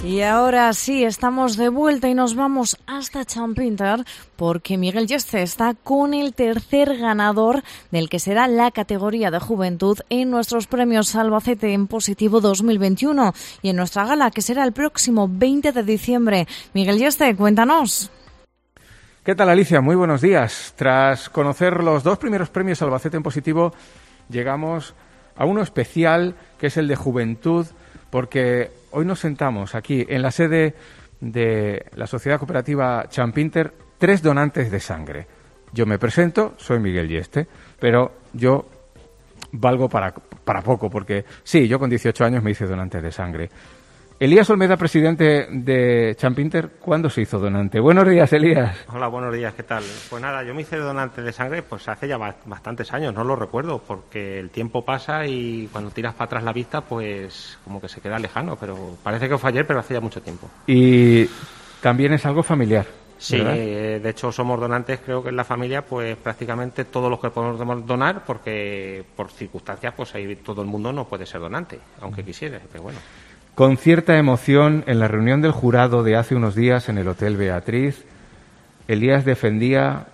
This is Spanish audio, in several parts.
Y ahora sí, estamos de vuelta y nos vamos hasta Champinter porque Miguel Yeste está con el tercer ganador del que será la categoría de juventud en nuestros premios Albacete en Positivo 2021 y en nuestra gala que será el próximo 20 de diciembre. Miguel Yeste, cuéntanos. ¿Qué tal, Alicia? Muy buenos días. Tras conocer los dos primeros premios Albacete en Positivo, llegamos a uno especial que es el de juventud, porque hoy nos sentamos aquí en la sede de la Sociedad Cooperativa Champinter 3 donantes de sangre. Yo me presento, soy Miguel Yeste, pero yo valgo para poco, porque sí, yo con 18 años me hice donante de sangre. Elías Olmeda, presidente de Champinter, ¿cuándo se hizo donante? Buenos días, Elías. Hola, buenos días, ¿qué tal? Pues nada, yo me hice donante de sangre pues hace ya bastantes años, no lo recuerdo, porque el tiempo pasa y cuando tiras para atrás la vista, pues como que se queda lejano, pero parece que fue ayer, pero hace ya mucho tiempo. Y también es algo familiar, sí, ¿verdad? De hecho somos donantes, creo que en la familia, pues prácticamente todos los que podemos donar, porque por circunstancias, pues ahí todo el mundo no puede ser donante, aunque quisiera, pero bueno. Con cierta emoción, en la reunión del jurado de hace unos días en el Hotel Beatriz, Elías defendía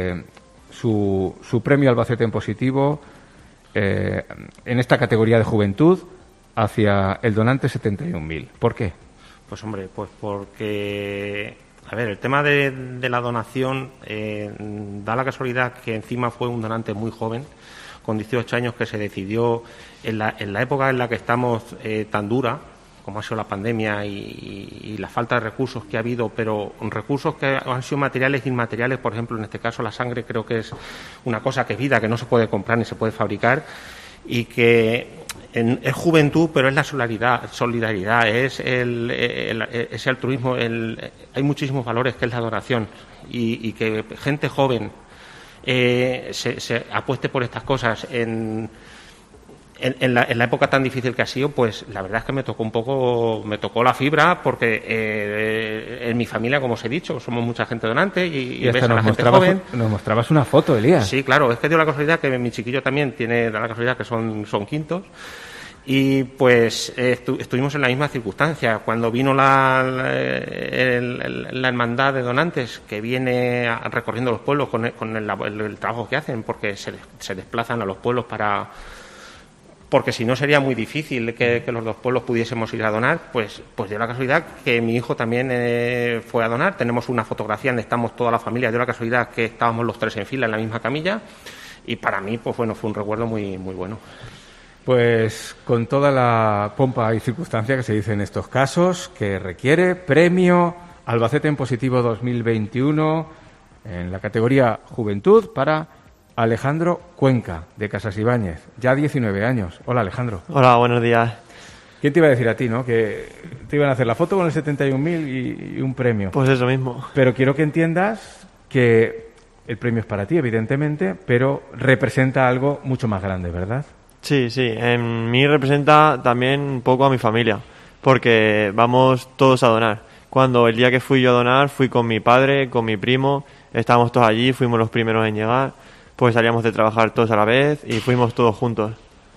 su premio Albacete en Positivo en esta categoría de juventud hacia el donante 71.000. ¿Por qué? Pues hombre, pues porque, a ver, el tema de la donación da la casualidad que encima fue un donante muy joven, con 18 años, que se decidió en la época en la que estamos tan dura, como ha sido la pandemia y la falta de recursos que ha habido, pero recursos que han sido materiales e inmateriales. Por ejemplo, en este caso la sangre creo que es una cosa que es vida, que no se puede comprar ni se puede fabricar, y que es juventud, pero es la solidaridad, es ese altruismo, hay muchísimos valores que es la donación, y que gente joven se apueste por estas cosas en la época tan difícil que ha sido, pues la verdad es que me tocó la fibra, porque en mi familia, como os he dicho, somos mucha gente donante y ves a la gente joven. Nos mostrabas una foto, Elías. Sí, claro, es que dio la casualidad que mi chiquillo también da la casualidad que son quintos. Y pues estuvimos en la misma circunstancia. Cuando vino la hermandad de donantes, que viene recorriendo los pueblos con el trabajo que hacen, porque se desplazan a los pueblos porque si no sería muy difícil que los dos pueblos pudiésemos ir a donar, pues dio la casualidad que mi hijo también fue a donar. Tenemos una fotografía donde estamos toda la familia, dio la casualidad que estábamos los tres en fila en la misma camilla, y para mí, pues bueno, fue un recuerdo muy, muy bueno. Pues con toda la pompa y circunstancia que se dice en estos casos, que requiere premio Albacete en Positivo 2021 en la categoría Juventud para Alejandro Cuenca, de Casasibáñez, ya 19 años. Hola, Alejandro. Hola, buenos días. ¿Quién te iba a decir a ti, no? Que te iban a hacer la foto con el 71.000 y un premio. Pues eso mismo. Pero quiero que entiendas que el premio es para ti, evidentemente, pero representa algo mucho más grande, ¿verdad? Sí, en mí representa también un poco a mi familia, porque vamos todos a donar. Cuando el día que fui yo a donar, fui con mi padre, con mi primo, estábamos todos allí, fuimos los primeros en llegar, pues salíamos de trabajar todos a la vez y fuimos todos juntos.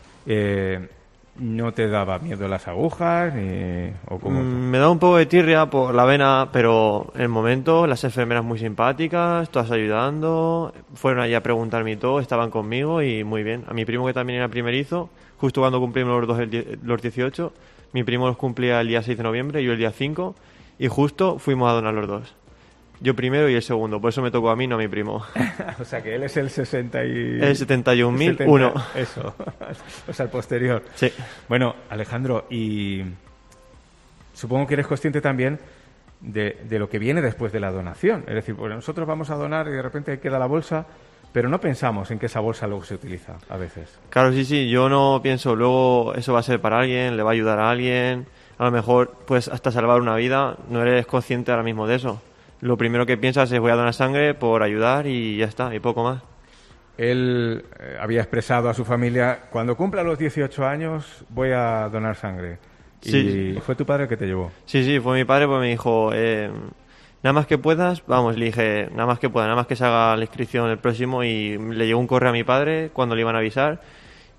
¿No te daba miedo las agujas? ¿O cómo? Me da un poco de tirria por la vena, pero en el momento las enfermeras muy simpáticas, todas ayudando, fueron allí a preguntarme y todo, estaban conmigo y muy bien. A mi primo, que también era primerizo, justo cuando cumplimos los dos los 18, mi primo los cumplía el día 6 de noviembre, yo el día 5, y justo fuimos a donar los dos. Yo primero y el segundo, por eso me tocó a mí, no a mi primo. O sea, que él es el 71.001. Eso, o sea, el posterior. Sí. Bueno, Alejandro, y supongo que eres consciente también de lo que viene después de la donación. Es decir, porque nosotros vamos a donar y de repente queda la bolsa, pero no pensamos en que esa bolsa luego se utiliza a veces. Claro, sí, yo no pienso, luego eso va a ser para alguien, le va a ayudar a alguien, a lo mejor pues hasta salvar una vida, no eres consciente ahora mismo de eso. Lo primero que piensas es voy a donar sangre por ayudar y ya está, y poco más. Él había expresado a su familia, cuando cumpla los 18 años voy a donar sangre. Sí. ¿Y fue tu padre el que te llevó? Sí, fue mi padre, pues me dijo, nada más que puedas, vamos, le dije, nada más que pueda, nada más que se haga la inscripción el próximo, y le llegó un correo a mi padre cuando le iban a avisar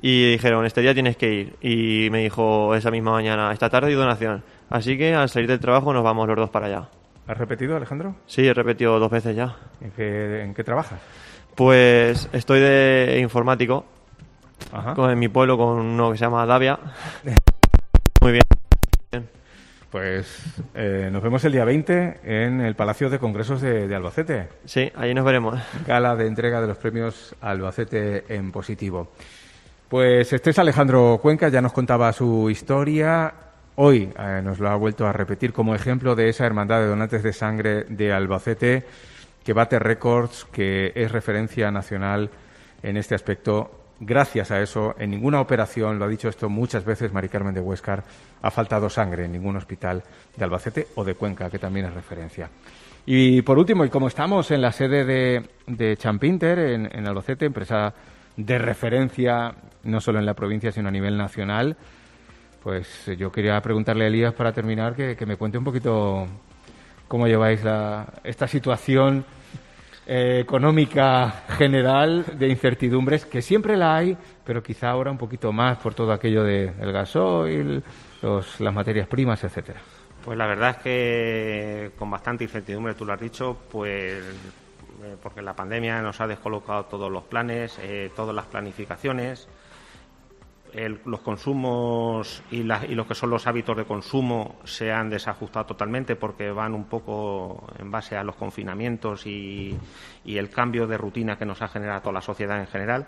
y dijeron, este día tienes que ir. Y me dijo esa misma mañana, esta tarde hay donación. Así que al salir del trabajo nos vamos los dos para allá. ¿Has repetido, Alejandro? Sí, he repetido 2 veces ya. ¿En qué trabajas? Pues estoy de informático Ajá. en mi pueblo con uno que se llama Davia. Muy bien. Pues nos vemos el día 20 en el Palacio de Congresos de Albacete. Sí, allí nos veremos. Gala de entrega de los premios Albacete en positivo. Pues este es Alejandro Cuenca, ya nos contaba su historia. Hoy nos lo ha vuelto a repetir como ejemplo de esa hermandad de donantes de sangre de Albacete que bate récords, que es referencia nacional en este aspecto. Gracias a eso, en ninguna operación, lo ha dicho esto muchas veces Mari Carmen de Huéscar, ha faltado sangre en ningún hospital de Albacete o de Cuenca, que también es referencia. Y por último, y como estamos en la sede de Champinter, en Albacete, empresa de referencia no solo en la provincia, sino a nivel nacional, pues yo quería preguntarle a Elías para terminar que me cuente un poquito cómo lleváis esta situación económica general de incertidumbres, que siempre la hay, pero quizá ahora un poquito más por todo aquello del gasoil, las materias primas, etcétera. Pues la verdad es que con bastante incertidumbre, tú lo has dicho, pues porque la pandemia nos ha descolocado todos los planes, todas las planificaciones. Los consumos y los que son los hábitos de consumo se han desajustado totalmente porque van un poco en base a los confinamientos y el cambio de rutina que nos ha generado toda la sociedad en general.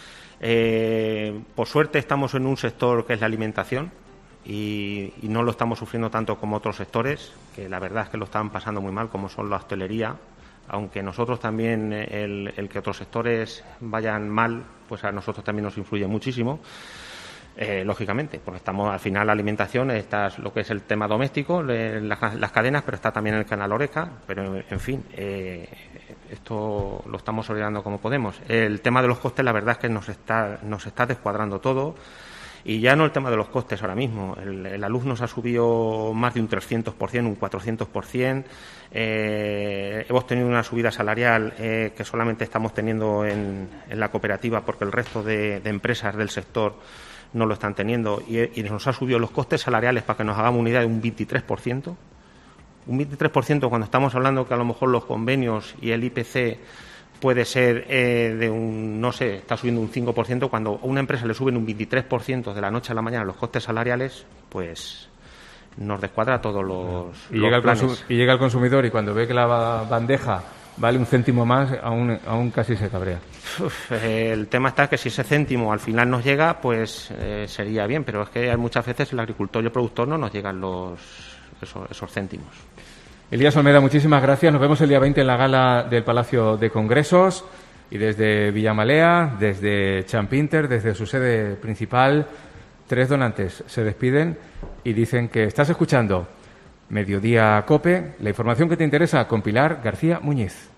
Por suerte estamos en un sector que es la alimentación y no lo estamos sufriendo tanto como otros sectores, que la verdad es que lo están pasando muy mal, como son la hostelería. Aunque nosotros también, el que otros sectores vayan mal, pues a nosotros también nos influye muchísimo. Lógicamente, porque estamos al final la alimentación, está lo que es el tema doméstico, las cadenas, pero está también el canal Oreca, pero en fin, esto lo estamos ordenando como podemos. El tema de los costes, la verdad es que nos está descuadrando todo, y ya no el tema de los costes ahora mismo. La luz nos ha subido más de un 300%, un 400%. Hemos tenido una subida salarial que solamente estamos teniendo en la cooperativa, porque el resto de empresas del sector no lo están teniendo, y nos ha subido los costes salariales, para que nos hagamos una idea, de un 23%. Un 23% cuando estamos hablando que a lo mejor los convenios y el IPC puede ser de está subiendo un 5%, cuando a una empresa le suben un 23% de la noche a la mañana los costes salariales, pues nos descuadra todos los planes. Llega el consumidor y cuando ve que la bandeja vale un céntimo más, aún casi se cabrea. El tema está que si ese céntimo al final nos llega, pues sería bien, pero es que hay muchas veces el agricultor y el productor no nos llegan esos céntimos. Elías Olmeda, muchísimas gracias. Nos vemos el día 20 en la gala del Palacio de Congresos, y desde Villamalea, desde Champinter, desde su sede principal, 3 donantes se despiden y dicen que estás escuchando Mediodía COPE, la información que te interesa, con Pilar García Muñiz.